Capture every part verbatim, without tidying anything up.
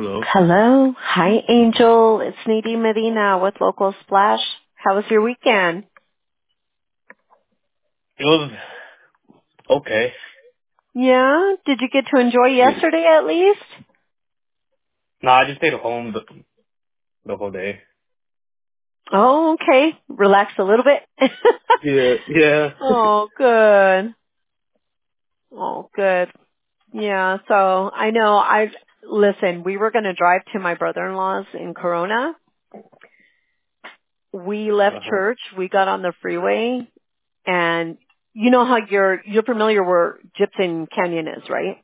Hello. Hello. Hi, Angel. It's Nadine Medina with Local Splash. How was your weekend? It was okay. Yeah? Did you get to enjoy Yeah. yesterday at least? No, I just stayed home the, the whole day. Oh, okay. Relax a little bit. Yeah. Yeah. Oh, good. Oh, good. Yeah, so I know I listen, we were going to drive to my brother-in-law's in Corona. We left Uh huh. church, we got on the freeway, and you know how you're you're familiar where Gypsum Canyon is, right?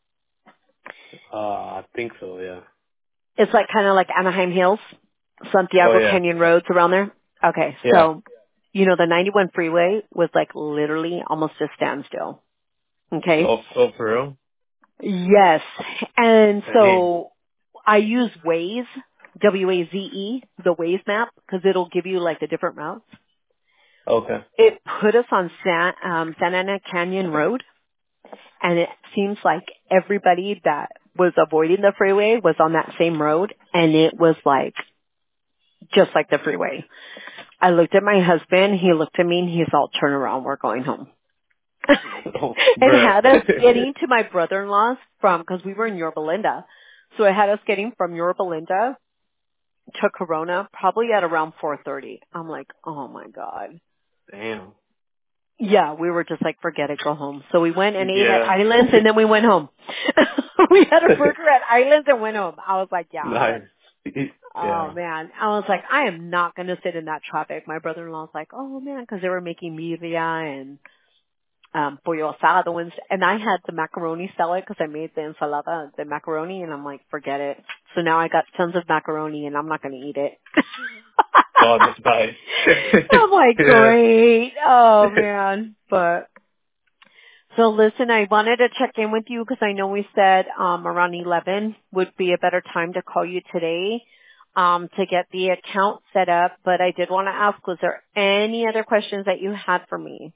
Uh, I think so. Yeah. It's like kind of like Anaheim Hills, Oh Santiago yeah. Canyon roads around there. Okay, Yeah. so you know the ninety-one freeway was like literally almost a standstill. Okay. Oh, oh for real? Yes, and Dang. so I use Waze, W A Z E, the Waze map, because it'll give you like the different routes. Okay. It put us on San, um, Santa Ana Canyon Road, and it seems like everybody that was avoiding the freeway was on that same road, and it was like just like the freeway. I looked at my husband, he looked at me, and he's all, turn around, we're going home. Oh, It bruh. had us getting to my brother-in-law's from, because we were in Yorba Linda, so it had us getting from Yorba Linda to Corona probably at around four thirty. I'm like, oh my God. Damn. Yeah, we were just like, forget it, go home. So we went and ate at Yeah. Islands, and then we went home. We had a burger at Islands and went home. I was like, yeah, I'm Nice. done. Oh Yeah. man, I was like, I am not going to sit in that traffic. My brother-in-law was like, oh man, because they were making birria and um pollo asado and, and I had the macaroni salad because I made the ensalada, the macaroni, and I'm like, forget it. So now I got tons of macaroni and I'm not going to eat it. Oh, that's nice. I'm like, Yeah. great. Oh man, but so listen, I wanted to check in with you because I know we said um, around eleven would be a better time to call you today um, to get the account set up. But I did want to ask, was there any other questions that you had for me?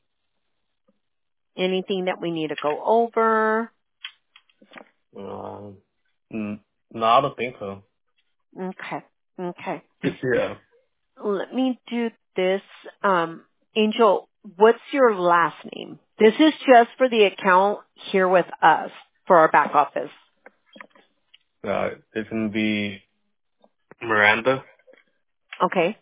Anything that we need to go over? Um. mm, No, I don't think so. Okay, okay. Yeah. Let me do this. Um, Angel, what's your last name? This is just for the account here with us for our back office. Uh, it's gonna be Miranda. Okay,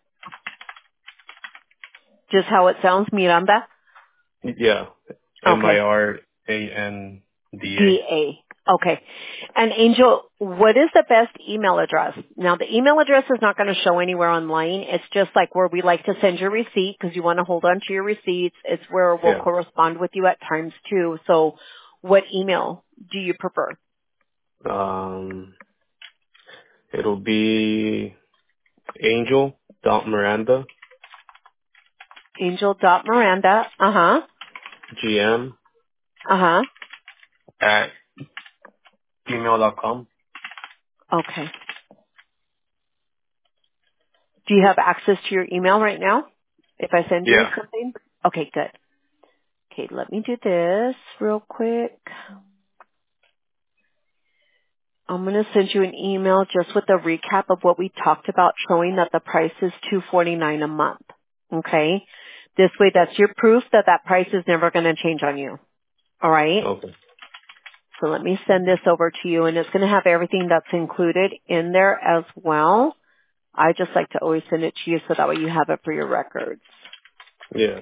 just how it sounds, Miranda. Yeah. M I Okay. R A N D A. D A. Okay. And Angel, what is the best email address? Now the email address is not going to show anywhere online. It's just like where we like to send your receipt because you want to hold on to your receipts. It's where we'll Yeah. correspond with you at times too. So what email do you prefer? Um, it'll be Angel dot Miranda Angel dot Miranda. Uh-huh. G M Uh-huh. at gmail dot com. Okay. Do you have access to your email right now? If I send you Yeah. something? Okay, good. Okay, let me do this real quick. I'm going to send you an email just with a recap of what we talked about, showing that the price is two forty-nine a month. Okay? This way, that's your proof that that price is never going to change on you. All right? Okay. So let me send this over to you, and it's going to have everything that's included in there as well. I just like to always send it to you so that way you have it for your records. Yeah.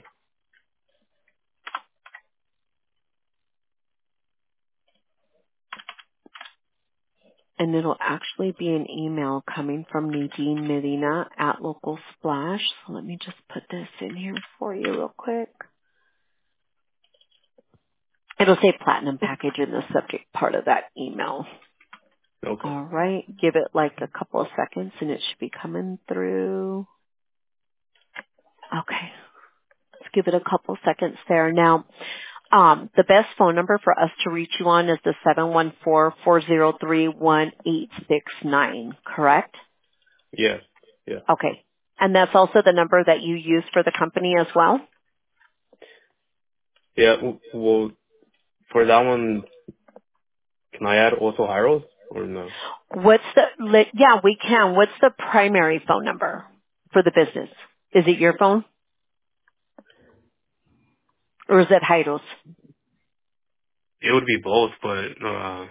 And it'll actually be an email coming from Nadine Medina at Local Splash. So let me just put this in here for you real quick. It'll say platinum package in the subject part of that email. Okay. All right. Give it like a couple of seconds and it should be coming through. Okay. Let's give it a couple seconds there. Now, um, the best phone number for us to reach you on is the seven one four, four zero three, one eight six nine, correct? Yeah. Yeah. Okay. And that's also the number that you use for the company as well? Yeah. w- Well, for that one, can I add also Hyros? or no? What's the, li- yeah, we can. What's the primary phone number for the business? Is it your phone or is it Heidel's? It would be both, but uh,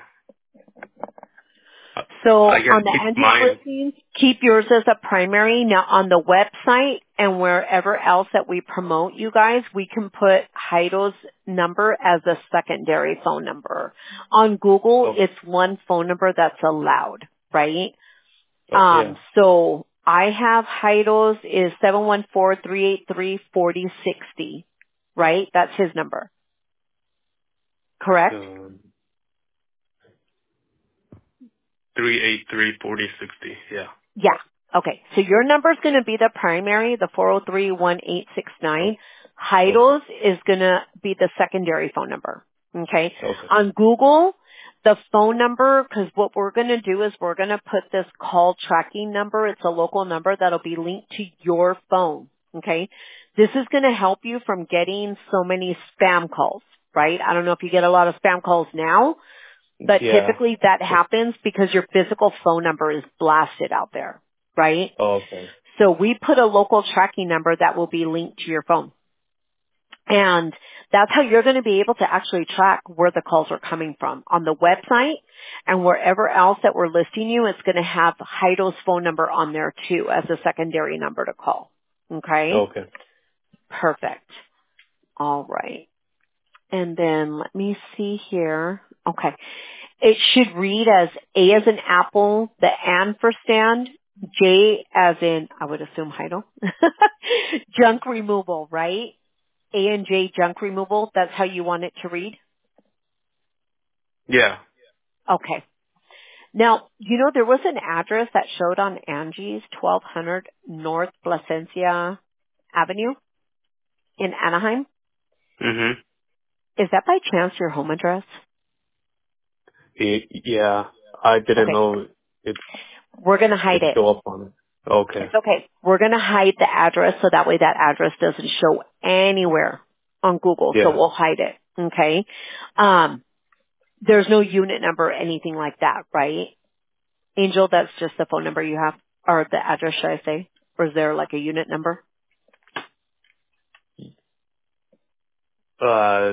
I So I on guess the keep Angie's mine. listings, keep yours as a primary. Now on the website and wherever else that we promote you guys, we can put Heidel's number as a secondary phone number. On Google, Oh, it's one phone number that's allowed, right? oh Um, yeah. so I have Heidel's is seven one four, three eight three, four zero six zero, right? That's his number, correct? Um, three eight three forty sixty. Yeah. Yeah. Okay. So your number is going to be the primary, the four oh three, one eight six Oh, nine. okay. Heidel's is going to be the secondary phone number. Okay. Okay. On Google, the phone number, because what we're going to do is we're going to put this call tracking number. It's a local number that'll be linked to your phone. Okay. This is going to help you from getting so many spam calls, right? I don't know if you get a lot of spam calls now, but Yeah. typically that happens because your physical phone number is blasted out there, right? Oh, okay. So we put a local tracking number that will be linked to your phone. And that's how you're going to be able to actually track where the calls are coming from. On the website and wherever else that we're listing you, it's going to have Heidel's phone number on there too as a secondary number to call. Okay? Okay. Perfect. All right. And then let me see here. Okay. It should read as A as in apple, the and for stand, J as in, I would assume Heidel, junk removal, right? A and J junk removal, that's how you want it to read? Yeah. Okay. Now, you know, there was an address that showed on Angie's, twelve hundred North Placencia Avenue in Anaheim. Mhm. Is that by chance your home address? Y- Yeah. I didn't Okay. know it. We're going to hide It it. show up on it. Okay. It's okay. We're going to hide the address so that way that address doesn't show anywhere on Google. So Yeah. we'll hide it. Okay. Um, there's no unit number or anything like that, right? Angel, that's just the phone number you have or the address, should I say? Or is there like a unit number? Uh,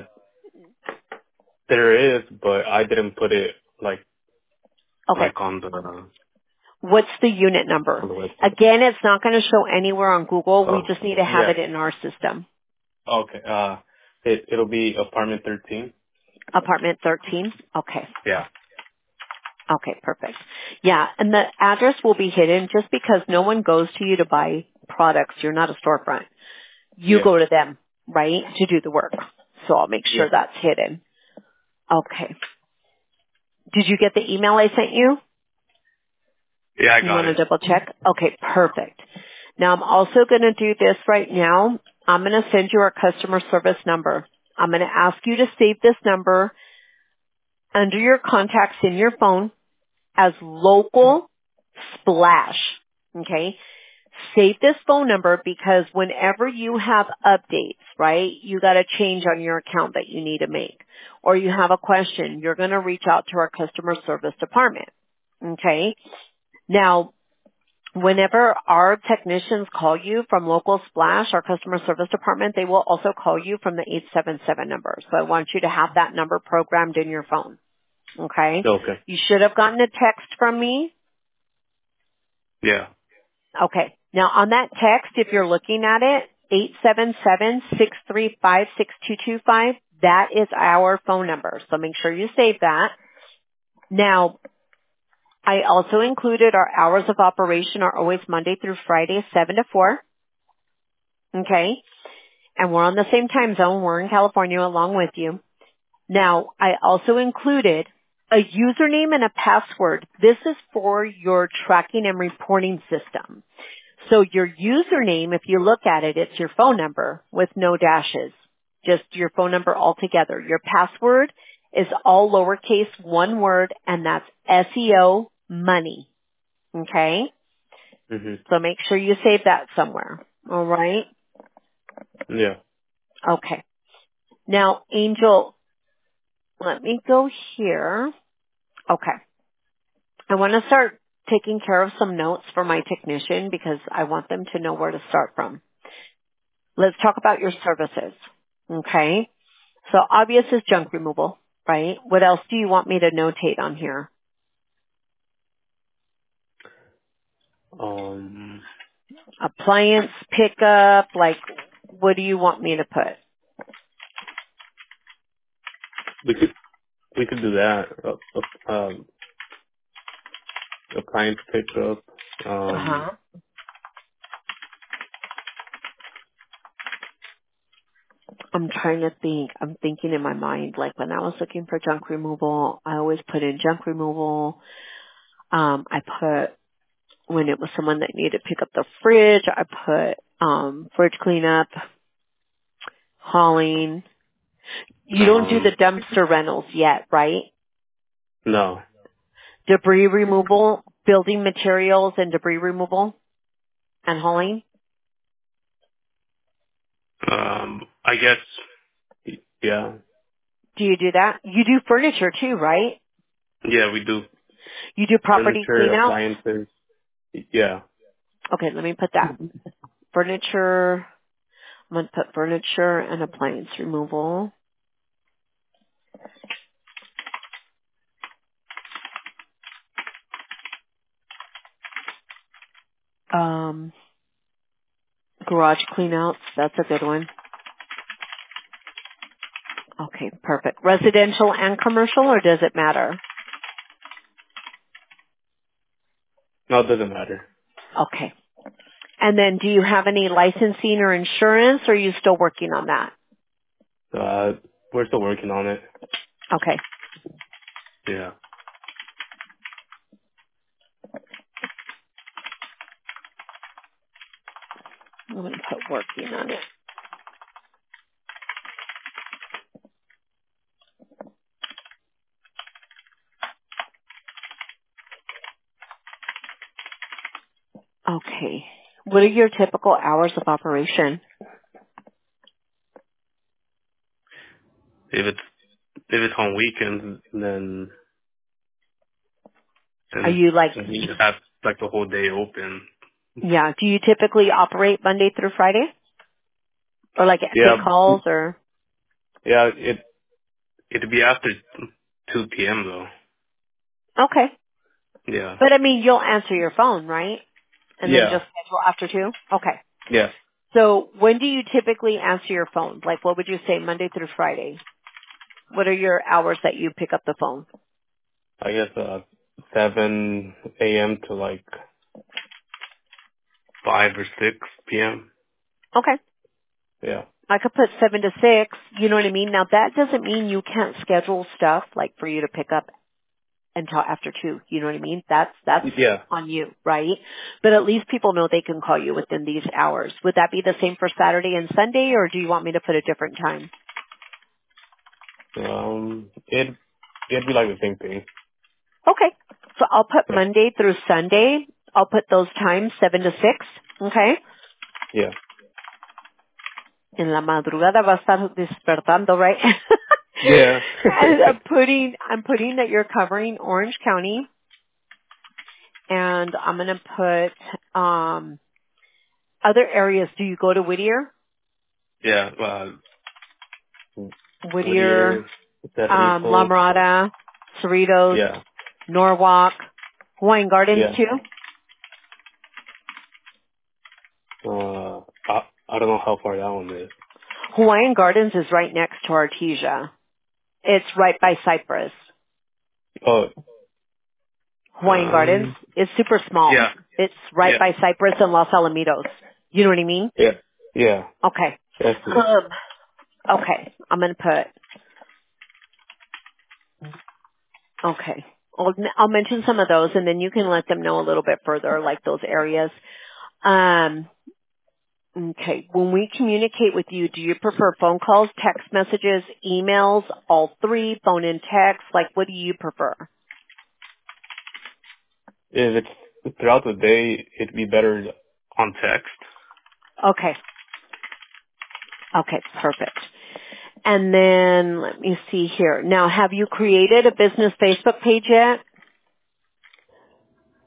there is, but I didn't put it like Okay. like on the on What's the unit number? the website. Again, it's not going to show anywhere on Google. We Oh, just need to have yeah. it in our system. Okay. Uh, it it'll be apartment thirteen. Apartment thirteen. Okay. Yeah. Okay, perfect. Yeah, and the address will be hidden just because no one goes to you to buy products. You're not a storefront. You Yeah. go to them, right, to do the work. So I'll make sure Yeah. that's hidden. Okay. Did you get the email I sent you? Yeah, I You got want to it. double check? Okay, perfect. Now I'm also going to do this right now. I'm going to send you our customer service number. I'm going to ask you to save this number under your contacts in your phone as local splash. Okay? Save this phone number because whenever you have updates, right, you got a change on your account that you need to make, or you have a question, you're going to reach out to our customer service department. Okay? Now, whenever our technicians call you from local splash, our customer service department, they will also call you from the eight seven seven number. So I want you to have that number programmed in your phone. Okay? Okay. You should have gotten a text from me. Yeah. Okay. Now on that text, if you're looking at it, eight seven seven, six three five, six two two five, that is our phone number. So make sure you save that. Now, I also included our hours of operation are always Monday through Friday, seven to four. Okay. And we're on the same time zone. We're in California along with you. Now, I also included a username and a password. This is for your tracking and reporting system. So your username, if you look at it, it's your phone number with no dashes. Just your phone number altogether. Your password is all lowercase, one word, and that's S E O money. Okay? Mhm. So make sure you save that somewhere. All right? Yeah. Okay. Now, Angel, let me go here. Okay. I want to start taking care of some notes for my technician because I want them to know where to start from. Let's talk about your services. Okay? So obvious is junk removal, right? What else do you want me to notate on here? Um, Appliance pickup, like what do you want me to put? we could we could do that. Uh, uh, um, appliance pickup. Um, Uh-huh. I'm trying to think. I'm thinking in my mind, like when I was looking for junk removal, I always put in junk removal. Um, I put when it was someone that needed to pick up the fridge, I put um fridge cleanup, hauling. You don't do the um, dumpster rentals yet, right? no. Debris removal, building materials and debris removal and hauling. Um, I guess. Yeah. Do you do that? You do furniture too, right? Yeah, we do You do property furniture, cleanouts? appliances. Yeah. Okay, let me put that. Furniture, I'm going to put furniture and appliance removal. Um, garage cleanouts, that's a good one. Okay, perfect. Residential and commercial, or does it matter? No, it doesn't matter. Okay. And then do you have any licensing or insurance, or are you still working on that? Uh, we're still working on it. Okay. Yeah. I'm going to put working on it. Okay. What are your typical hours of operation? If it's if it's on weekends, then Are then you like, we have like the whole day open. yeah, do you typically operate Monday through Friday? Or like Yeah. take calls or? Yeah. It it'd be after two p.m. though. Okay. Yeah. But I mean, you'll answer your phone, right? And then Yeah. just schedule after two? Okay. Yeah. So when do you typically answer your phone? Like what would you say, Monday through Friday? What are your hours that you pick up the phone? I guess uh seven a.m. to like five or six p.m. Okay. Yeah. I could put seven to six, you know what I mean? Now that doesn't mean you can't schedule stuff like for you to pick up until after two, you know what I mean? That's, that's Yeah. on you, right? But at least people know they can call you within these hours. Would that be the same for Saturday and Sunday, or do you want me to put a different time? Um. It it'd be like the same thing. Okay. So I'll put Yeah. Monday through Sunday. I'll put those times seven to six. Okay. Yeah. En la madrugada va a estar despertando, right? Yeah. And I'm putting, I'm putting that you're covering Orange County, and I'm going to put, um, other areas. Do you go to Whittier? yeah. Uh, Whittier, Whittier, um, La Cerritos. Mirada, Cerritos, Yeah. Norwalk, Hawaiian Gardens Yeah. too? Uh, I I don't know how far that one is. Hawaiian Gardens is right next to Artesia. It's right by Cypress. Oh. Hawaiian Gardens. Um. It's super small. Yeah. It's right Yeah. by Cypress and Los Alamitos. You know what I mean? Yeah. Yeah. Okay. That's it. Um, okay. I'm going to put, okay. I'll, I'll mention some of those and then you can let them know a little bit further, like those areas. Um, okay. When we communicate with you, do you prefer phone calls, text messages, emails, all three, phone and text? Like, what do you prefer? If it's throughout the day, it'd be better on text. Okay. Okay. Perfect. And then let me see here. Now, have you created a business Facebook page yet?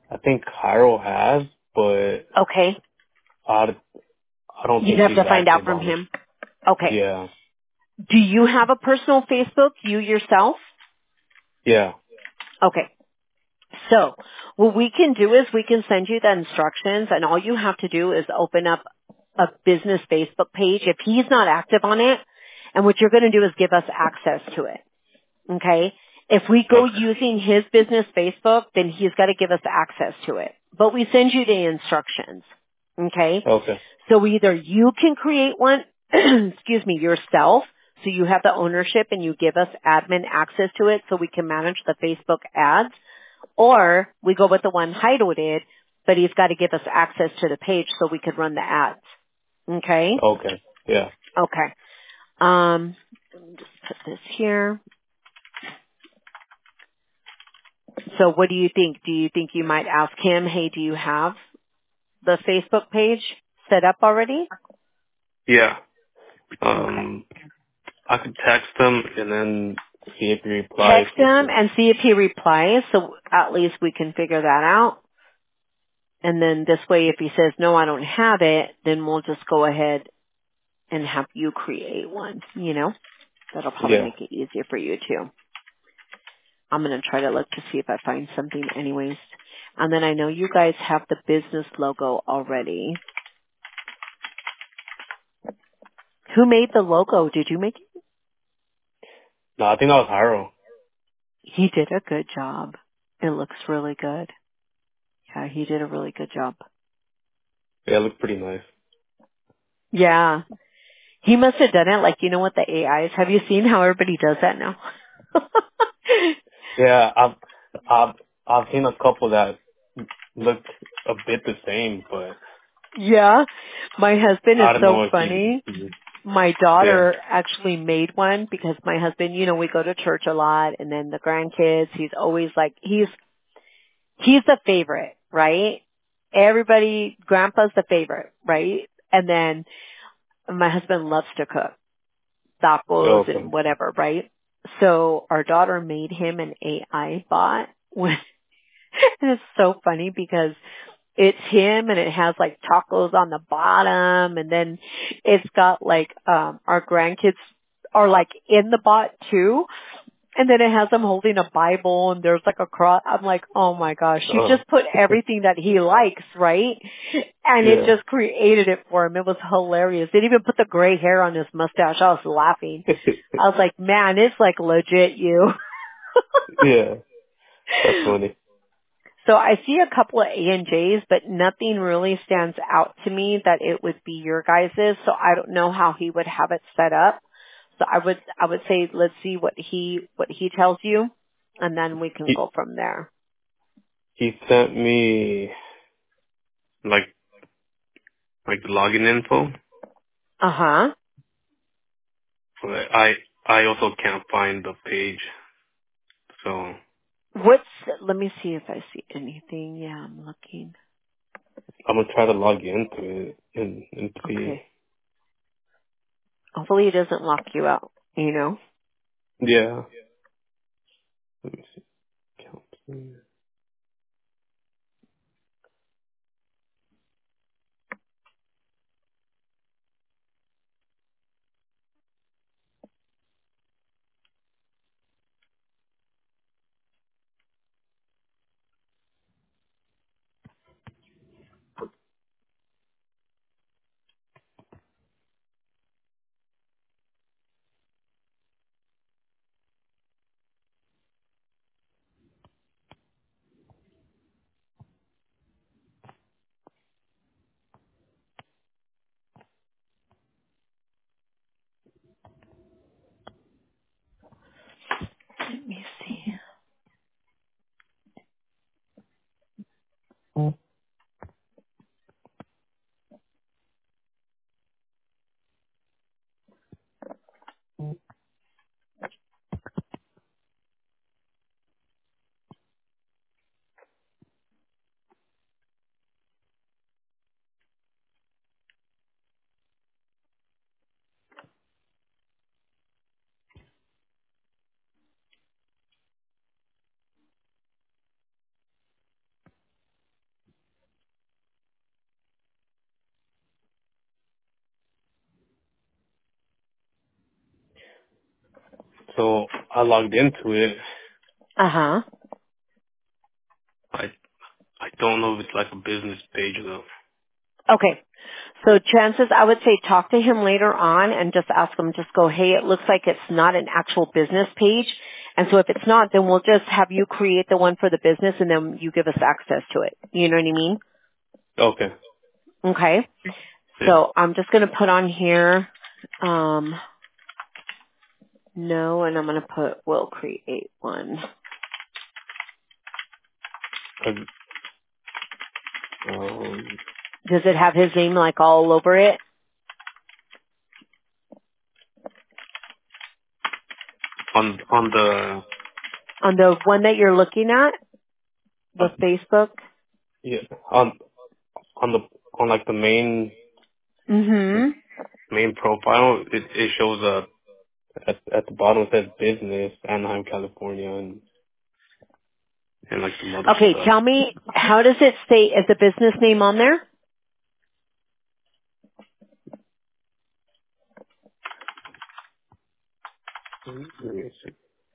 I think Cairo has, but Okay. I, I don't You'd think have he's to find out active from on it. him. Okay. Yeah. Do you have a personal Facebook, you yourself? Yeah. Okay. So what we can do is we can send you the instructions, and all you have to do is open up a business Facebook page if he's not active on it. And what you're going to do is give us access to it. Okay? If we go Okay. using his business Facebook, then he's got to give us access to it. But we send you the instructions. Okay? Okay. So either you can create one, excuse me, yourself, so you have the ownership and you give us admin access to it so we can manage the Facebook ads, or we go with the one Heido did, but he's got to give us access to the page so we could run the ads. Okay? Okay. Yeah. Okay. Um, let me just put this here. So what do you think? Do you think you might ask him, hey, do you have the Facebook page set up already? Yeah. Okay. Um, I could text him and then see if he replies. Text If him he, and see if he replies, so at least we can figure that out. And then this way, if he says, no, I don't have it, then we'll just go ahead and have you create one, you know? That'll probably yeah. make it easier for you too. I'm going to try to look to see if I find something anyways. And then I know you guys have the business logo already. Who made the logo? Did you make it? No, I think that was Hiro. He did a good job. It looks really good. Yeah, he did a really good job. Yeah, it looked pretty nice. Yeah. He must have done it like, you know what, the A Is. Have you seen how everybody does that now? Yeah, I've, I've, I've seen a couple that look a bit the same, but Yeah. My husband is I don't so know if he, funny. he My yeah. daughter actually made one because my husband, you know, we go to church a lot, and then the grandkids, he's always like, he's, he's the favorite, right? Everybody, grandpa's the favorite, right? And then my husband loves to cook tacos Okay. and whatever, right? So our daughter made him an A I bot with, and it's so funny because it's him and it has like tacos on the bottom, and then it's got like um our grandkids are like in the bot too, and then it has them holding a Bible and there's like a cross. I'm like, oh my gosh, she Oh, just put everything that he likes, right? And it yeah. just created it for him. It was hilarious. It even put the gray hair on his mustache. I was laughing. I was like, man, it's like legit you. Yeah, that's funny. So I see a couple of A and J's, but nothing really stands out to me that it would be your guys's. So I don't know how he would have it set up. So I would, I would say let's see what he, what he tells you, and then we can He, go from there. he sent me like, like the login info, Uh huh. but I, I also can't find the page, so What's, let me see if I see anything. Yeah, I'm looking. I'm gonna try to log into it and, and see. Okay. Hopefully it doesn't lock you out, you know? Yeah. Let me see. Count. So I logged into it. Uh-huh. I I don't know if it's like a business page though. Okay. So chances, I would say talk to him later on and just ask him, just go, hey, it looks like it's not an actual business page. And so if it's not, then we'll just have you create the one for the business and then you give us access to it. You know what I mean? Okay. Okay. Yeah. So I'm just going to put on here, um, no, and I'm going to put, we'll create one. 'Cause, um, Does it have his name like all over it? on on the On the one that you're looking at, the on, Facebook? yeah on on the on like the main Mm-hmm. main profile, it it shows uh at at the bottom it says business Anaheim, California, and and like some other Okay, stuff. tell me, how does it say, is the business name on there? Let me see.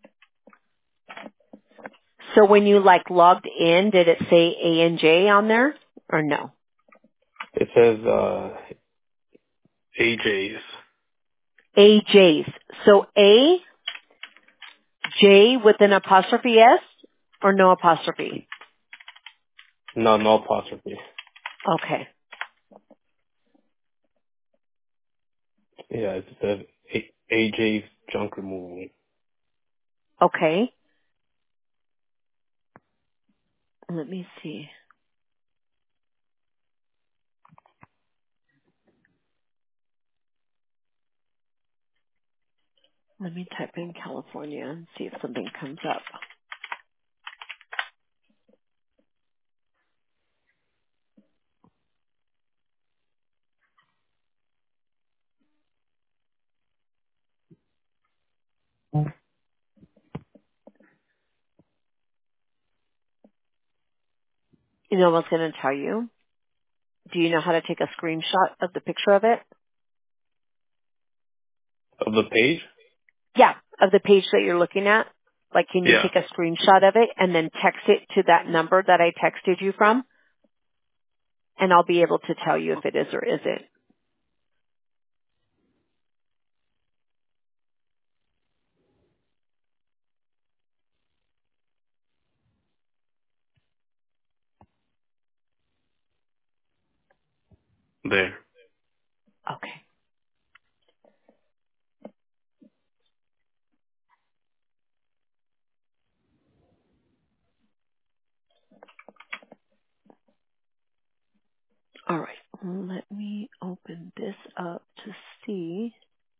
So when you like logged in, did it say A and J on there or no? It says uh A J's. A J's. So A, J with an apostrophe S or no apostrophe? No, no apostrophe. Okay. Yeah, it says A- AJ's junk removal. Okay. Let me see. Let me type in California and see if something comes up. You know what I was going to tell you? Do you know how to take a screenshot of the picture of it? Of the page? Yeah, of the page that you're looking at. Like, can you Yeah. take a screenshot of it and then text it to that number that I texted you from? And I'll be able to tell you if it is or isn't. There. Okay. All right. Let me open this up to see.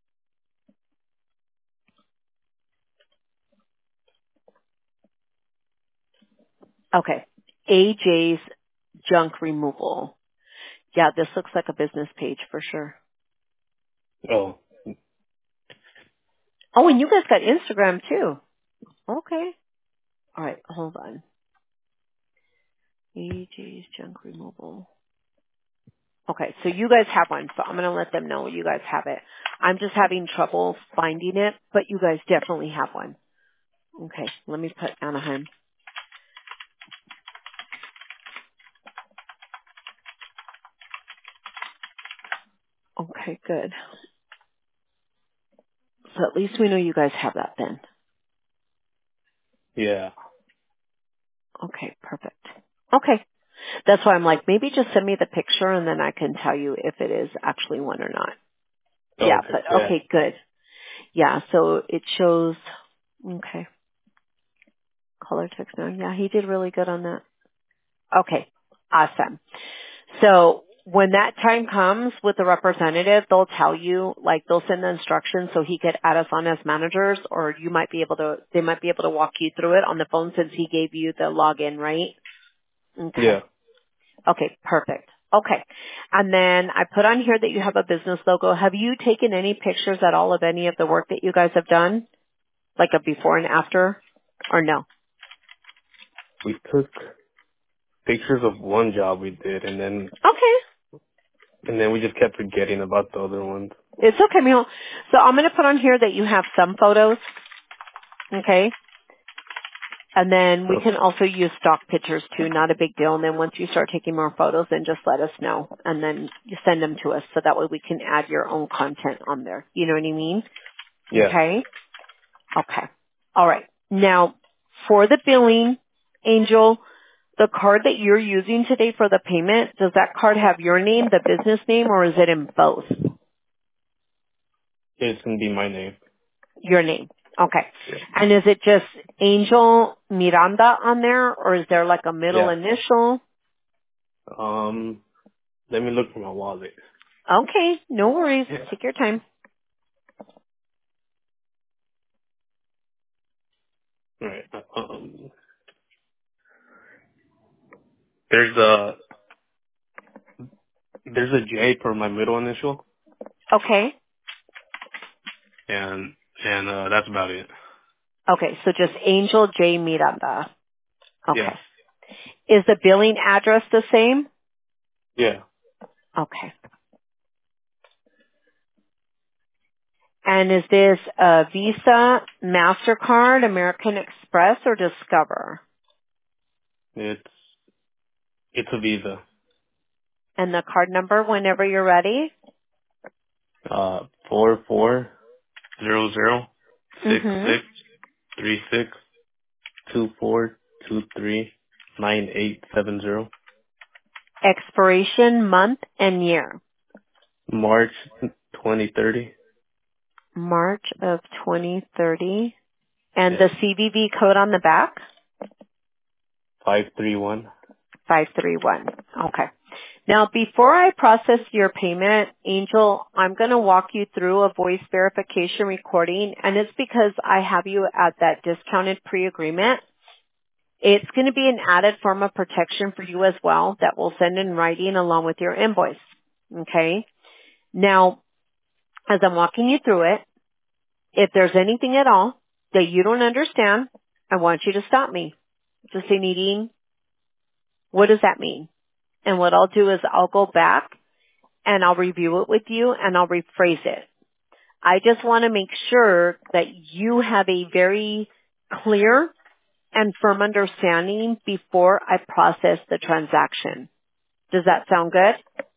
Okay. A J's junk removal. Yeah, this looks like a business page for sure. Oh. Oh, and you guys got Instagram too. Okay. All right. Hold on. A J's junk removal. Okay. So you guys have one. So I'm going to let them know you guys have it. I'm just having trouble finding it, but you guys definitely have one. Okay. Let me put Anaheim. Okay. Good. So at least we know you guys have that then. Yeah. Okay, perfect. Okay. That's why I'm like, maybe just send me the picture and then I can tell you if it is actually one or not. Yeah, Okay. but Yeah. okay, good. Yeah, so it shows, okay, color text now. Yeah, he did really good on that. Okay, awesome. So when that time comes with the representative, they'll tell you, like they'll send the instructions so he could add us on as managers, or you might be able to, they might be able to walk you through it on the phone since he gave you the login, right? Okay. Yeah. Okay, perfect. Okay. And then I put on here that you have a business logo. Have you taken any pictures at all of any of the work that you guys have done? Like a before and after? Or no? We took pictures of one job we did, and then Okay. and then we just kept forgetting about the other ones. It's okay, Mio. So I'm going to put on here that you have some photos. Okay? And then we Oh, can also use stock pictures too, not a big deal. And then once you start taking more photos, then just let us know. And then you send them to us so that way we can add your own content on there. You know what I mean? yeah. Okay? Okay. All right. Now, for the billing, Angel, the card that you're using today for the payment, does that card have your name, the business name, or is it in both? It's gonna be my name. Your name. Okay. Yeah. And is it just Angel Miranda on there, or is there like a middle Yeah. initial? Um, let me look for my wallet. Okay. No worries. Yeah. Take your time. All right. Um, there's a there's a J for my middle initial, Okay. and and uh, that's about it. Okay. So just Angel J. Miranda. Yeah. Okay. Is the billing address the same? Yeah. Okay. And is this a Visa, MasterCard, American Express, or Discover? It's it's a Visa. And the card number whenever you're ready? Uh, four four zero zero six Mm-hmm. six three six two four two three nine eight seven zero. Expiration month and year. March twenty thirty. March of twenty thirty. And Yeah. the C V V code on the back? Five three one. five three one. Okay. Now, before I process your payment, Angel, I'm going to walk you through a voice verification recording, and it's because I have you at that discounted pre-agreement. It's going to be an added form of protection for you as well that we'll send in writing along with your invoice. Okay? Now, as I'm walking you through it, if there's anything at all that you don't understand, I want you to stop me. Just say, Nadine, what does that mean? And what I'll do is I'll go back and I'll review it with you and I'll rephrase it. I just want to make sure that you have a very clear and firm understanding before I process the transaction. Does that sound good?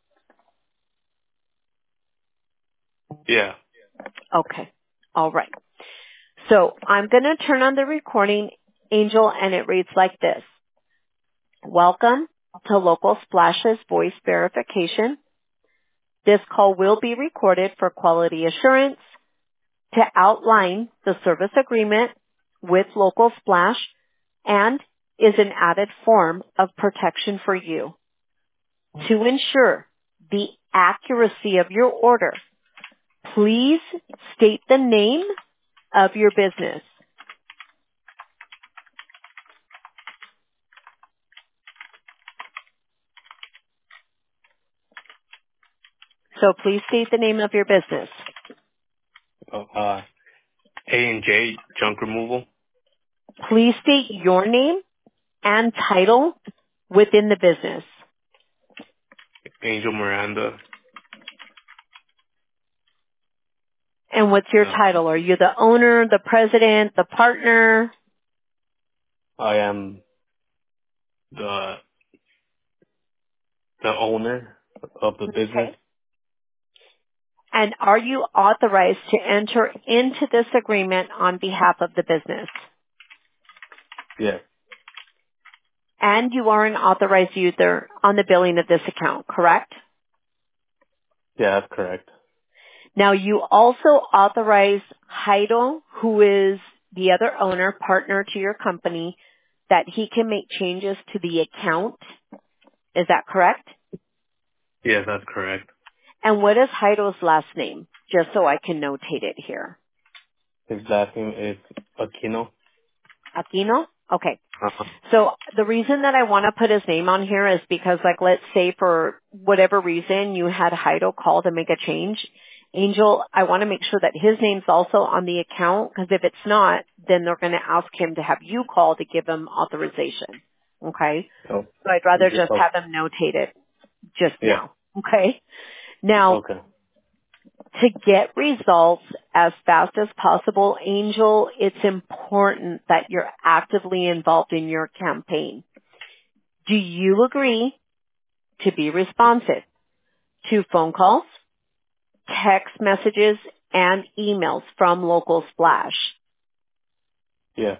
Yeah. Okay. All right. So I'm going to turn on the recording, Angel, and it reads like this. Welcome to Local Splash's voice verification. This call will be recorded for quality assurance to outline the service agreement with Local Splash and is an added form of protection for you. To ensure the accuracy of your order, please state the name of your business. So please state the name of your business. Uh, uh, A and J junk removal. Please state your name and title within the business. Angel Miranda. And what's your No, title? Are you the owner, the president, the partner? I am the the owner of the business. Okay. And are you authorized to enter into this agreement on behalf of the business? Yeah. And you are an authorized user on the billing of this account, correct? Yeah, that's correct. Now you also authorize Heidel, who is the other owner, partner to your company, that he can make changes to the account. Is that correct? Yeah, that's correct. And what is Heidel's last name? Just so I can notate it here. His last name is Aquino. Aquino? Okay. Uh-huh. So the reason that I want to put his name on here is because, like, let's say for whatever reason you had Heidel call to make a change. Angel, I want to make sure that his name's also on the account, because if it's not, then they're going to ask him to have you call to give him authorization. Okay? So, So I'd rather just, just oh, have him notated just yeah. now. Okay? Now, Okay. To get results as fast as possible, Angel, it's important that you're actively involved in your campaign. Do you agree to be responsive to phone calls, text messages, and emails from Local Splash? Yeah.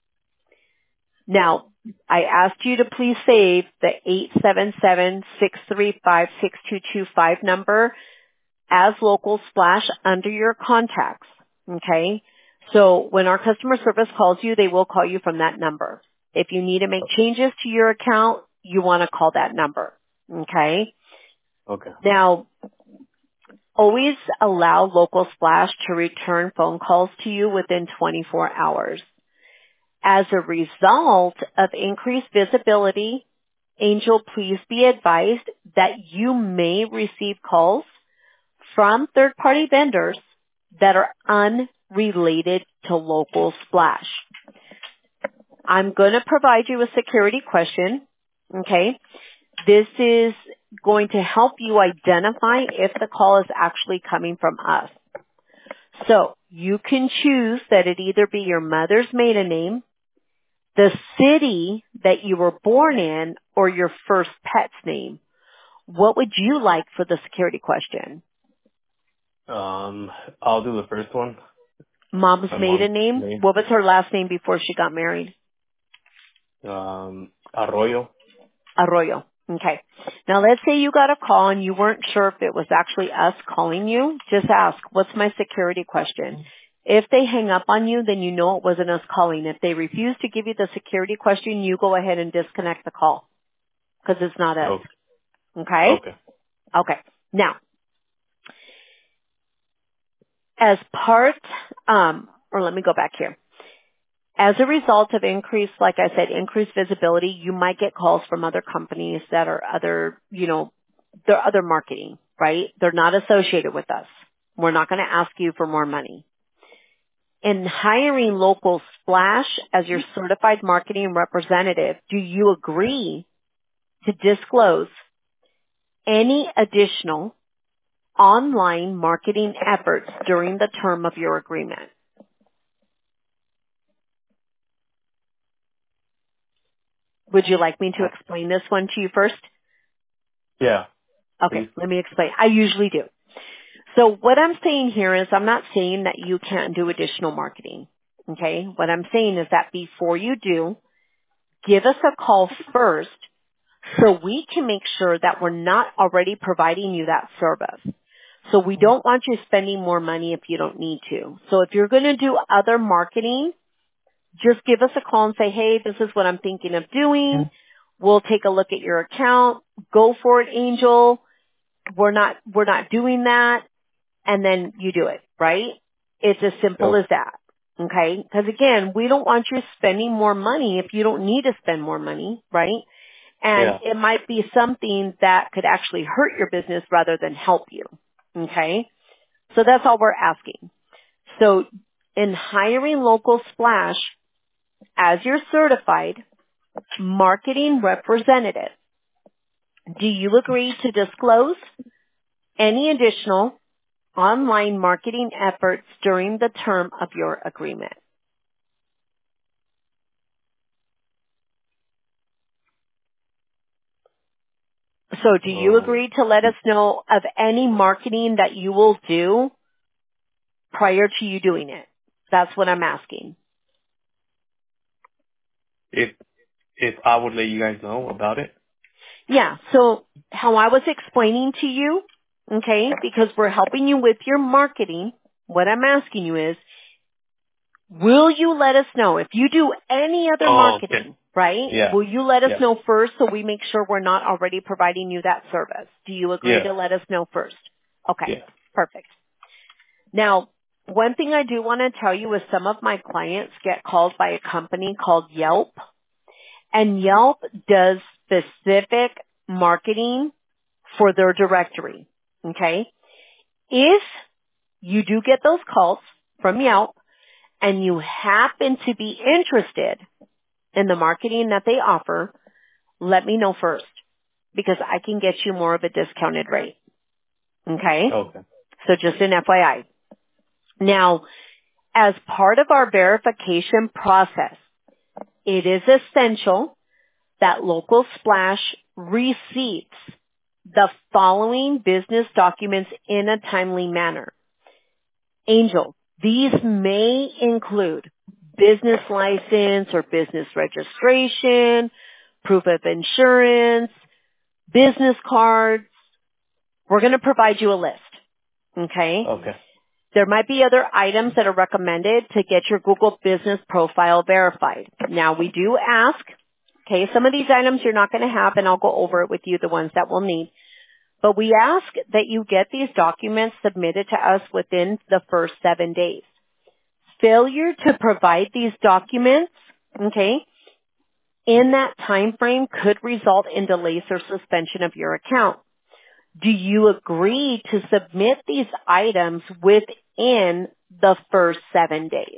Now, I asked you to please save the eight seven seven, six three five, six two two five number as Local Splash under your contacts. Okay? So when our customer service calls you, they will call you from that number. If you need to make changes to your account, you want to call that number. Okay? Okay. Now, always allow Local Splash to return phone calls to you within twenty-four hours. As a result of increased visibility, Angel, please be advised that you may receive calls from third-party vendors that are unrelated to Local Splash. I'm going to provide you a security question, okay? This is going to help you identify if the call is actually coming from us. So you can choose that it either be your mother's maiden name, the city that you were born in, or your first pet's name. What would you like for the security question? Um, I'll do the first one. Mom's My mom's maiden name? name. What was her last name before she got married? Um, Arroyo. Arroyo. Okay. Now let's say you got a call and you weren't sure if it was actually us calling you. Just ask, what's my security question? If they hang up on you, then you know it wasn't us calling. If they refuse to give you the security question, you go ahead and disconnect the call because it's not us. Okay. Okay? Okay. Okay. Now, as part, um, or let me go back here. As a result of increased, like I said, increased visibility, you might get calls from other companies that are other, you know, they're other marketing, right? They're not associated with us. We're not going to ask you for more money. In hiring Local Splash as your certified marketing representative, do you agree to disclose any additional online marketing efforts during the term of your agreement? Would you like me to Uh, explain this one to you first? yeah. Okay, Please. let me explain. I usually do. So what I'm saying here is I'm not saying that you can't do additional marketing. Okay? What I'm saying is that before you do, give us a call first so we can make sure that we're not already providing you that service. So we don't want you spending more money if you don't need to. So if you're going to do other marketing, just give us a call and say, hey, this is what I'm thinking of doing. We'll take a look at your account. Go for it, Angel. We're not, we're not doing that. And then you do it, right? It's as simple Okay. as that. Okay? Because again, we don't want you spending more money if you don't need to spend more money, right? And Yeah. it might be something that could actually hurt your business rather than help you. Okay? So that's all we're asking. So in hiring Local Splash as your certified marketing representative, do you agree to disclose any additional online marketing efforts during the term of your agreement? So do you Um, agree to let us know of any marketing that you will do prior to you doing it? That's what I'm asking. if if I would let you guys know about it. Yeah, so how I was explaining to you, okay, because we're helping you with your marketing, what I'm asking you is, will you let us know if you do any other Oh, okay. marketing, right? Yeah. Will you let us Yeah. know first so we make sure we're not already providing you that service? Do you agree Yeah. to let us know first? Okay, Yeah. perfect. Now, one thing I do want to tell you is some of my clients get called by a company called Yelp, and Yelp does specific marketing for their directory. Okay? If you do get those calls from Yelp and you happen to be interested in the marketing that they offer, let me know first because I can get you more of a discounted rate. Okay? Okay. So just an F Y I. Now, as part of our verification process, it is essential that Local Splash receipts the following business documents in a timely manner. Angel, these may include business license or business registration, proof of insurance, business cards. We're going to provide you a list. Okay? Okay. There might be other items that are recommended to get your Google business profile verified. Now, we do ask, okay, some of these items you're not going to have, and I'll go over it with you, the ones that we'll need. But we ask that you get these documents submitted to us within the first seven days. Failure to provide these documents, okay, in that time frame could result in delays or suspension of your account. Do you agree to submit these items within the first seven days?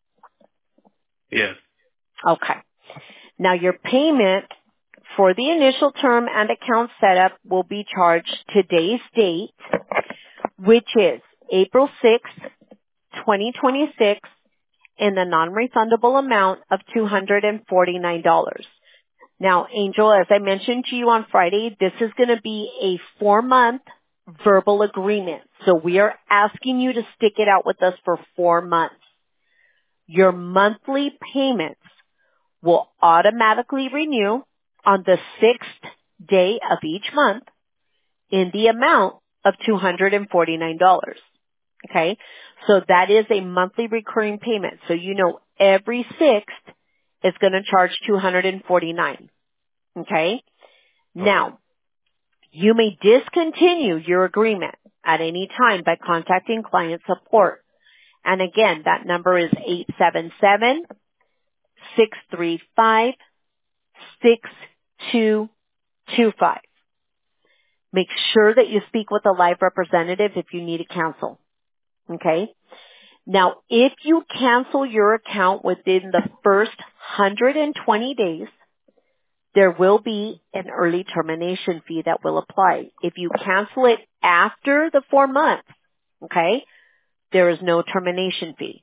Yes. Okay. Now your payment for the initial term and account setup will be charged today's date, which is April sixth, twenty twenty-six, in the non-refundable amount of two hundred forty-nine dollars. Now, Angel, as I mentioned to you on Friday, this is going to be a four-month verbal agreement. So we are asking you to stick it out with us for four months. Your monthly payments will automatically renew on the sixth day of each month in the amount of two hundred forty-nine dollars. Okay? So that is a monthly recurring payment. So you know every sixth is going to charge two hundred forty-nine dollars. Okay? Now, you may discontinue your agreement at any time by contacting client support. And again, that number is eight seven seven, six three five, six two two five. Make sure that you speak with a live representative if you need to cancel. Okay? Now, if you cancel your account within the first one hundred twenty days, there will be an early termination fee that will apply. If you cancel it after the four months, okay, there is no termination fee.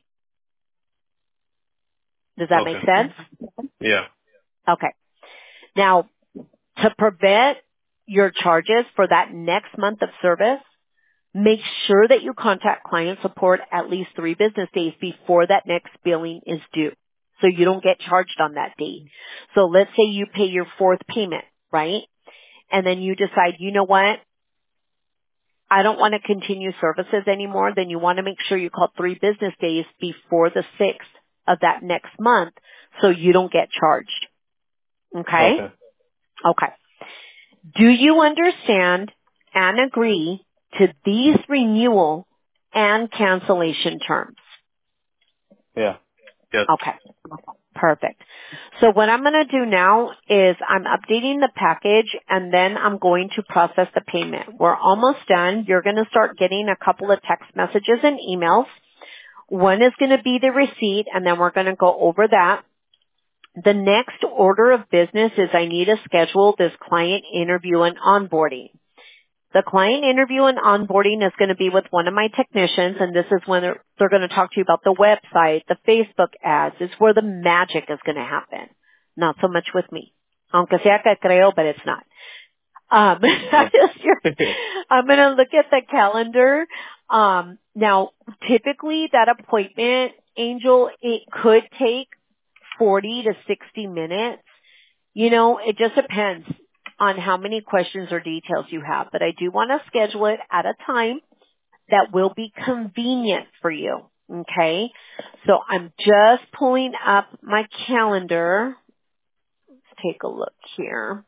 Does that Okay. make sense? Yeah. Okay. Now, to prevent your charges for that next month of service, make sure that you contact client support at least three business days before that next billing is due, so you don't get charged on that date. So let's say you pay your fourth payment, right? And then you decide, you know what? I don't want to continue services anymore. Then you want to make sure you call three business days before the sixth of that next month so you don't get charged. Okay? Okay. Okay. Do you understand and agree to these renewal and cancellation terms? Yeah. Yes. Okay. Perfect. So what I'm going to do now is I'm updating the package and then I'm going to process the payment. We're almost done. You're going to start getting a couple of text messages and emails. One is going to be the receipt and then we're going to go over that. The next order of business is I need to schedule this client interview and onboarding. The client interview and onboarding is going to be with one of my technicians, and this is when they're, they're going to talk to you about the website, the Facebook ads. It's where the magic is going to happen. Not so much with me. Aunque sea que creo, but it's not. Um, I'm going to look at the calendar. Um, now, typically that appointment, Angel, it could take forty to sixty minutes. You know, it just depends on how many questions or details you have, but I do want to schedule it at a time that will be convenient for you. Okay. So I'm just pulling up my calendar. Let's take a look here.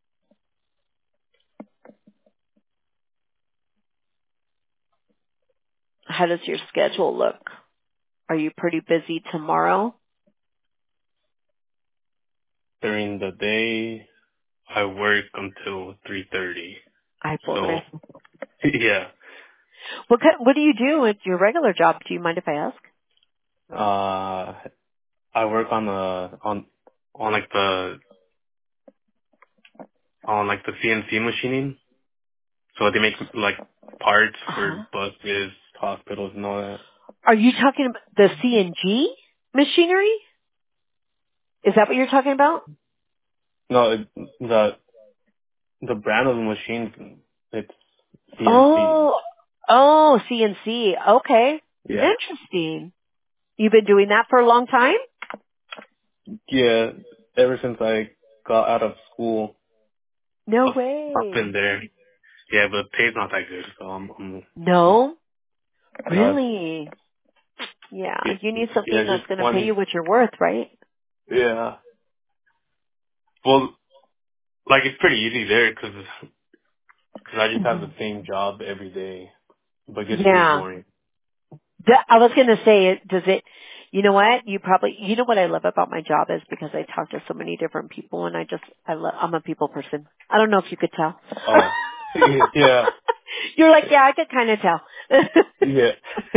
How does your schedule look? Are you pretty busy tomorrow? During the day, I work until three thirty. Ay, So, pobre. yeah. What kind, what do you do with your regular job? Do you mind if I ask? Uh, I work on the, on, on like the, on like the C N C machining. So they make like parts for Uh-huh. buses, hospitals, and all that. Are you talking about the C N G machinery? Is that what you're talking about? No, it, the the brand of the machine, it's C N C. Oh, oh, C N C. Okay. Yeah. Interesting. You've been doing that for a long time? Yeah. Ever since I got out of school, No I've, I've way. been there. Yeah, but the pay's not that good, so I'm, I'm No? not. Really? Yeah. Yeah, You need yeah, something that's just going to pay one. you what you're worth, right? Yeah. Well, like it's pretty easy there because I just have hmm the same job every day, but it gets pretty Yeah. boring. The- I was going to say, it does it, you know what? You probably, you know what I love about my job is because I talk to so many different people and I just, I love, I'm a people person. I don't know if you could tell. Oh, yeah, You're like, yeah, I could kind of tell. yeah.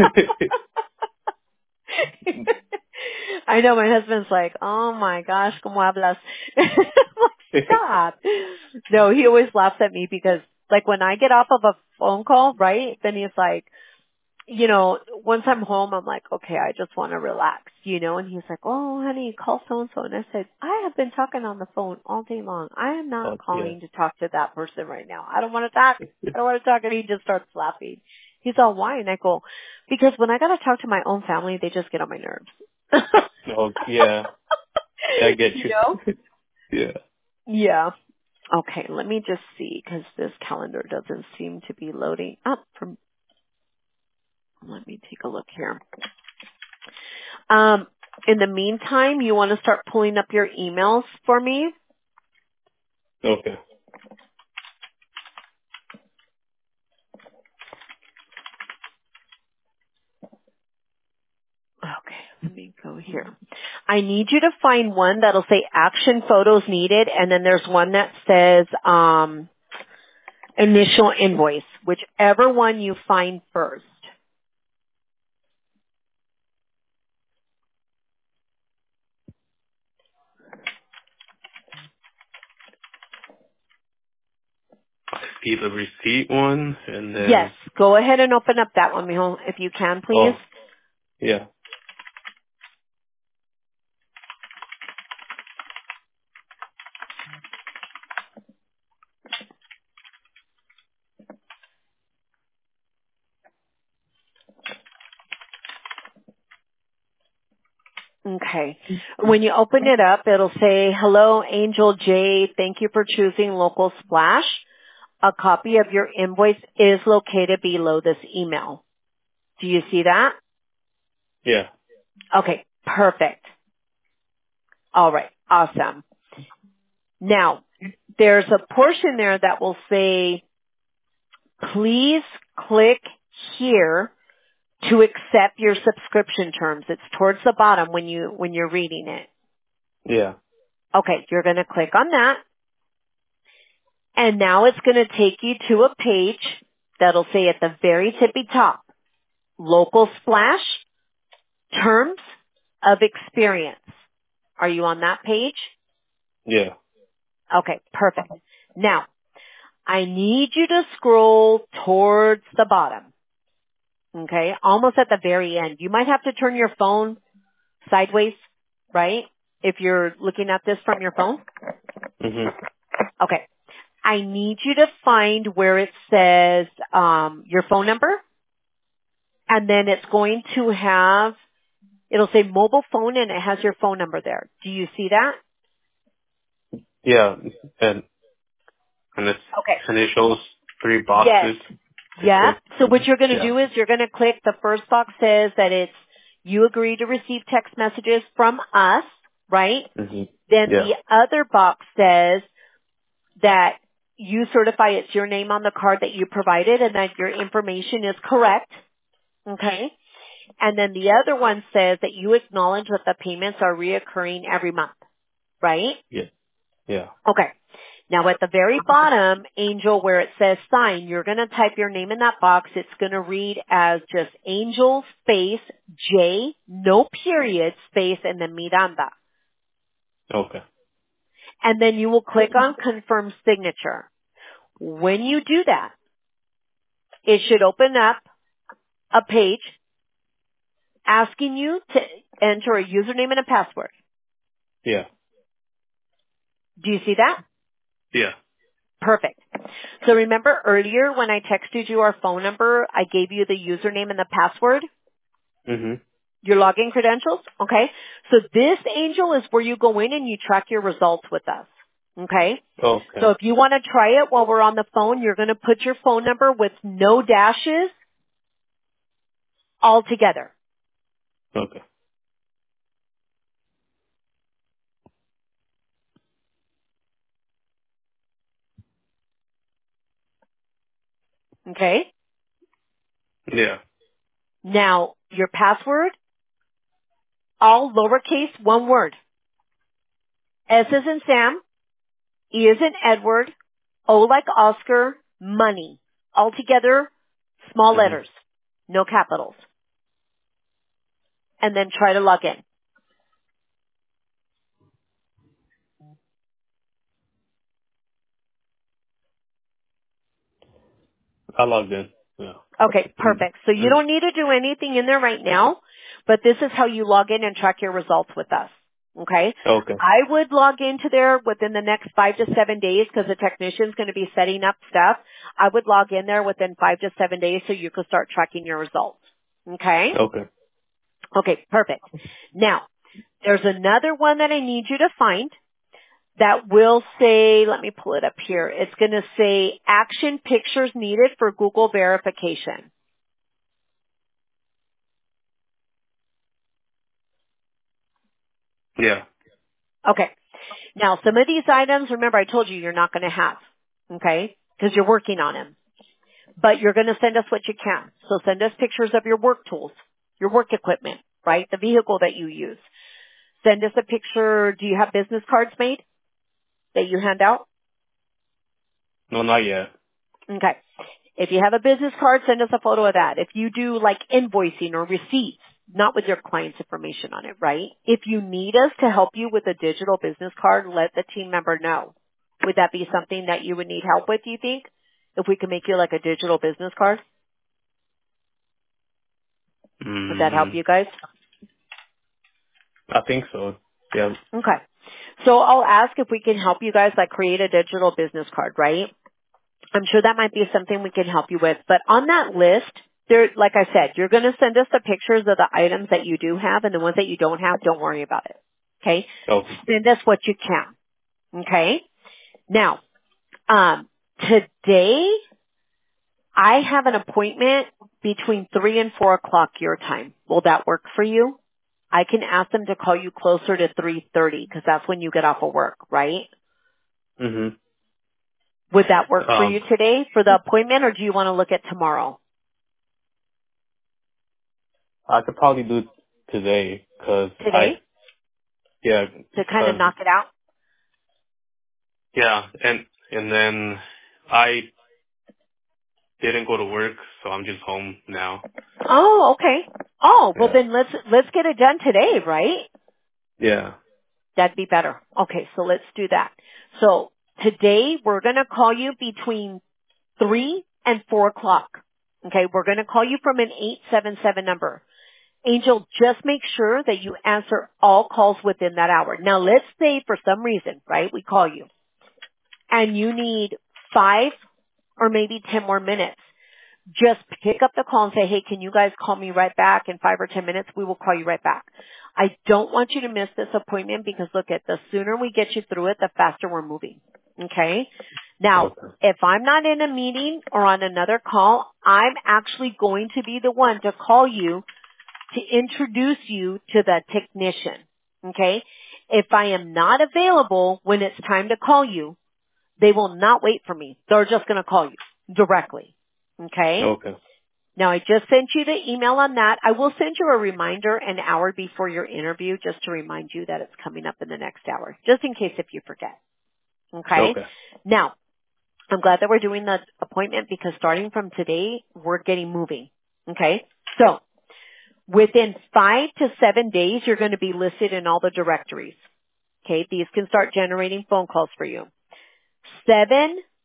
I know my husband's like, oh my gosh, como hablas? I'm like, stop. No, he always laughs at me because like when I get off of a phone call, right, then he's like, you know, once I'm home, I'm like, okay, I just want to relax, you know, and he's like, oh, honey, call so-and-so. And I said, I have been talking on the phone all day long. I am not Oh, yeah. calling to talk to that person right now. I don't want to talk. I don't want to talk. And he just starts laughing. He's all, why? And I go, because when I got to talk to my own family, they just get on my nerves. Oh, yeah. I get You you. know? Yeah. Yeah. Okay, let me just see, because this calendar doesn't seem to be loading up from, let me take a look here. Um, in the meantime, you want to start pulling up your emails for me? Okay. Okay, let me go here. I need you to find one that'll say action photos needed, and then there's one that says um, initial invoice, whichever one you find first. See the receipt one, and Yes, then, go ahead and open up that one, mijo, if you can, please. oh, yeah. Okay. When you open it up, it'll say, hello, Angel J. Thank you for choosing Local Splash. A copy of your invoice is located below this email. Do you see that? Yeah. Okay, perfect. All right, awesome. Now, there's a portion there that will say, please click here to accept your subscription terms. It's towards the bottom when you, when you're reading it. Yeah. Okay, you're going to click on that. And now it's going to take you to a page that'll say at the very tippy top, Local Splash, Terms of Experience. Are you on that page? Yeah. Okay, perfect. Now, I need you to scroll towards the bottom. Okay, almost at the very end. You might have to turn your phone sideways, right? If you're looking at this from your phone. Mhm. Okay. I need you to find where it says um, your phone number, and then it's going to have, it'll say mobile phone, and it has your phone number there. Do you see that? Yeah. And and it's Okay. and it shows three Yes. boxes to Yeah. click. So what you're going to Yeah. do is you're going to click, the first box says that it's, you agree to receive text messages from us, right? Mhm. Then Yeah. the other box says that you certify it's your name on the card that you provided and that your information is correct. Okay. And then the other one says that you acknowledge that the payments are reoccurring every month, right? Yeah. Yeah. Okay. Now at the very bottom, Angel, where it says sign, you're going to type your name in that box. It's going to read as just Angel space J, no period, space, and then Miranda. Okay. And then you will click on confirm signature. When you do that, it should open up a page asking you to enter a username and a password. Yeah. Do you see that? Yeah. Perfect. So remember earlier when I texted you our phone number, I gave you the username and the password? Mhm. Your login credentials? Okay. So this, Angel, is where you go in and you track your results with us. Okay. So Okay. if you want to try it while we're on the phone, you're going to put your phone number with no dashes all together. Okay. Okay. Yeah. Now, your password, all lowercase, one word. S as in Sam, E as in Edward, O like Oscar, money. All together, small Mhm. letters, no capitals. And then try to log in. I logged in. Yeah. Okay, And, perfect. So you and don't need to do anything in there right now, but this is how you log in and track your results with us. Okay? okay. I would log into there within the next five to seven days because the technician's going to be setting up stuff. I would log in there within five to seven days so you can start tracking your results. Okay? Okay. Okay, perfect. Now, there's another one that I need you to find that will say, let me pull it up here. It's going to say action pictures needed for Google verification. Yeah. Okay. Now, some of these items, remember I told you you're not going to have, okay, because you're working on them. But you're going to send us what you can. So send us pictures of your work tools, your work equipment, right, the vehicle that you use. Send us a picture. Do you have business cards made that you hand out? No, not yet. Okay. If you have a business card, send us a photo of that. If you do like invoicing or receipts, not with your client's information on it, right? If you need us to help you with a digital business card, let the team member know. Would that be something that you would need help with, do you think? If we could make you like a digital business card, would that help Mm, you guys? I think so. Yeah. Okay. So I'll ask if we can help you guys like create a digital business card, right? I'm sure that might be something we can help you with. But on that list, there, like I said, you're going to send us the pictures of the items that you do have, and the ones that you don't have, don't worry about it. Okay? Okay. Send us what you can. Okay? Now, um, today I have an appointment between three and four o'clock your time. Will that work for you? I can ask them to call you closer to three thirty because that's when you get off of work, right? Mhm. Would that work for Um, you today for the appointment, or do you want to look at tomorrow? I could probably do it today because Today? I, yeah, To kind of because knock it out? yeah, and and then I didn't go to work, so I'm just home now. Oh, okay. Oh, well Yeah. then let's let's get it done today, right? Yeah. That'd be better. Okay, so let's do that. So today we're gonna call you between three and four o'clock. Okay, we're gonna call you from an eight seven seven number. Angel, just make sure that you answer all calls within that hour. Now let's say for some reason, right, we call you and you need five or maybe ten more minutes. Just pick up the call and say, hey, can you guys call me right back in five or ten minutes? We will call you right back. I don't want you to miss this appointment because look at the sooner we get you through it, the faster we're moving. Okay? Now, Okay. if I'm not in a meeting or on another call, I'm actually going to be the one to call you to introduce you to the technician. Okay? If I am not available when it's time to call you, they will not wait for me. They're just going to call you directly. Okay? Okay. Now I just sent you the email on that. I will send you a reminder an hour before your interview just to remind you that it's coming up in the next hour, just in case if you forget. Okay? Okay. Now, I'm glad that we're doing the appointment because starting from today, we're getting moving. Okay? So, within five to seven days, you're going to be listed in all the directories. Okay? These can start generating phone calls for you. Seven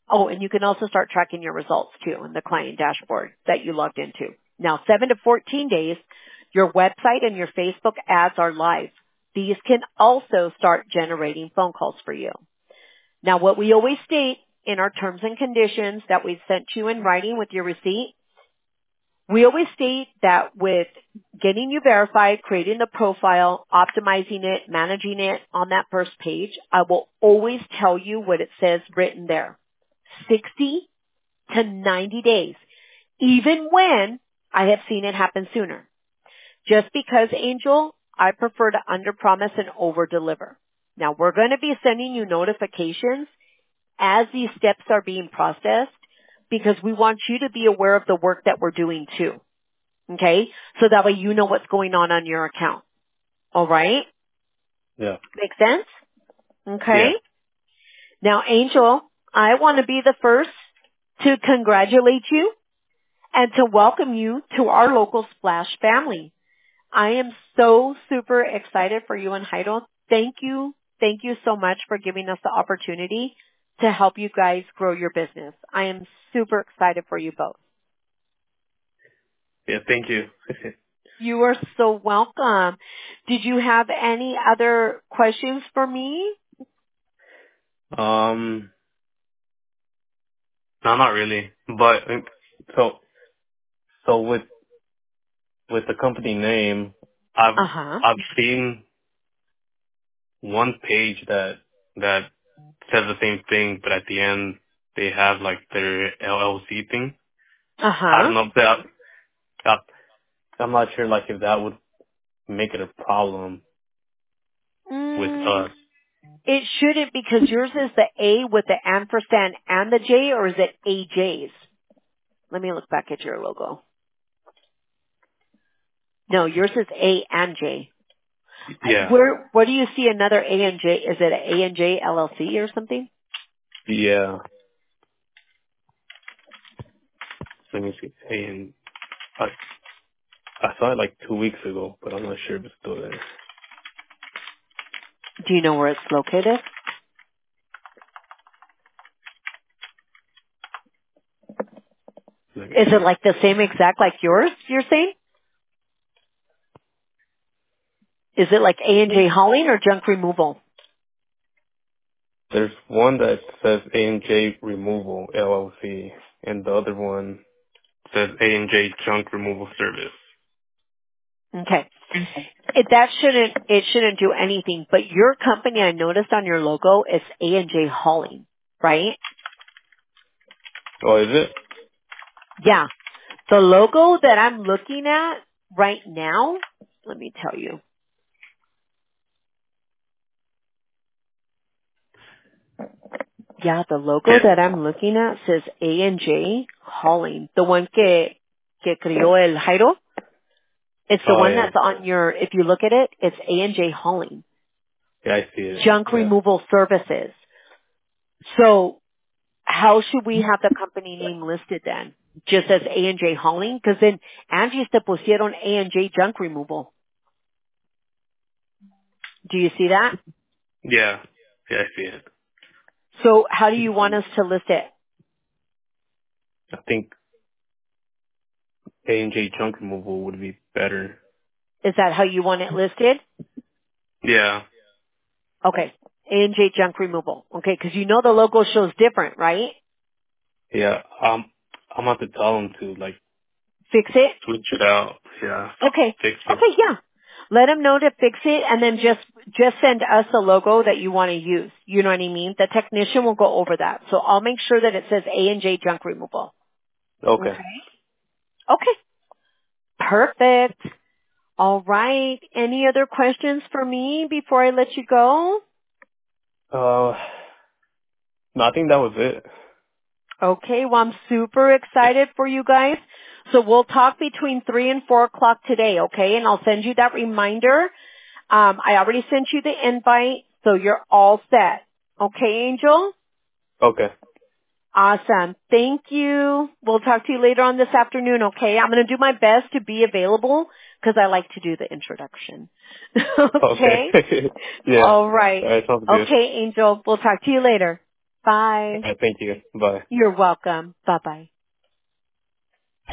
Oh, and you can also start tracking your results too in the client dashboard that you logged into. Now, seven to fourteen days, your website and your Facebook ads are live. These can also start generating phone calls for you. Now, what we always state in our terms and conditions that we've sent you in writing with your receipt, we always state that with getting you verified, creating the profile, optimizing it, managing it on that first page, I will always tell you what it says written there. sixty to ninety days, even when I have seen it happen sooner. Just because, Angel, I prefer to under-promise and over-deliver. Now, we're going to be sending you notifications as these steps are being processed because we want you to be aware of the work that we're doing too. Okay? So that way you know what's going on on your account. All right? Yeah. Make sense? Okay? Yeah. Now, Angel, I want to be the first to congratulate you and to welcome you to our local Splash family. I am so super excited for you and Jairo. Thank you. Thank you so much for giving us the opportunity to help you guys grow your business. I am super excited for you both. Yeah. Thank you. You are so welcome. Did you have any other questions for me? um, no, not really. But so, so with with the company name, I've Uh-huh. I've seen one page that that says the same thing, but at the end they have like their L L C thing. I Uh-huh. don't know if that, that I'm not sure like if that would make it a problem with Mm, us. it shouldn't because yours is the A with the ampersand and the J, or is it A J's? Let me look back at your logo. No, yours is A and J. Yeah. Where, where do you see another A and J? Is it an A and J L L C or something? Yeah. Let me see. And I I saw it like two weeks ago, but I'm not sure if it's still there. Do you know where it's located? Let me Is it see. like the same exact like yours, you're saying? Is it like A and J hauling or junk removal? There's one that says A and J Removal L L C, and the other one says A and J Junk Removal Service. Okay. It, that shouldn't, it shouldn't do anything, but your company I noticed on your logo is A and J hauling, right? Oh, is it? Yeah. The logo that I'm looking at right now, let me tell you. Yeah, the logo Yeah. that I'm looking at says A and J hauling. The one que, que creó el Jairo. It's the Oh, one yeah. that's on your, if you look at it, it's A and J hauling. Yeah, I see it. Junk Yeah. removal services. So how should we have the company name listed then? Just as A and J hauling? Because then Angie's te pusieron A and J junk removal. Do you see that? Yeah. Yeah, I see it. So how do you want us to list it? I think A and J Junk Removal would be better. Is that how you want it listed? Yeah. Okay. A and J junk removal. Okay, because you know the logo shows different, right? Yeah. Um, I'm about to tell them to like Fix it? switch it out. Yeah. Okay. Fix it. Okay, yeah. Let them know to fix it and then just, just send us a logo that you want to use. You know what I mean? The technician will go over that. So I'll make sure that it says A and J junk removal. Okay. Okay. Okay. Perfect. All right. Any other questions for me before I let you go? Uh, no, I think that was it. Okay. Well, I'm super excited for you guys. So we'll talk between three and four o'clock today. Okay. And I'll send you that reminder. Um, I already sent you the invite, so you're all set. Okay, Angel? Okay. Awesome. Thank you. We'll talk to you later on this afternoon, okay? I'm going to do my best to be available because I like to do the introduction. Okay? Okay. Yeah. All right. All right. Sounds good. Okay, Angel. We'll talk to you later. Bye. All right, thank you. Bye. You're welcome. Bye-bye.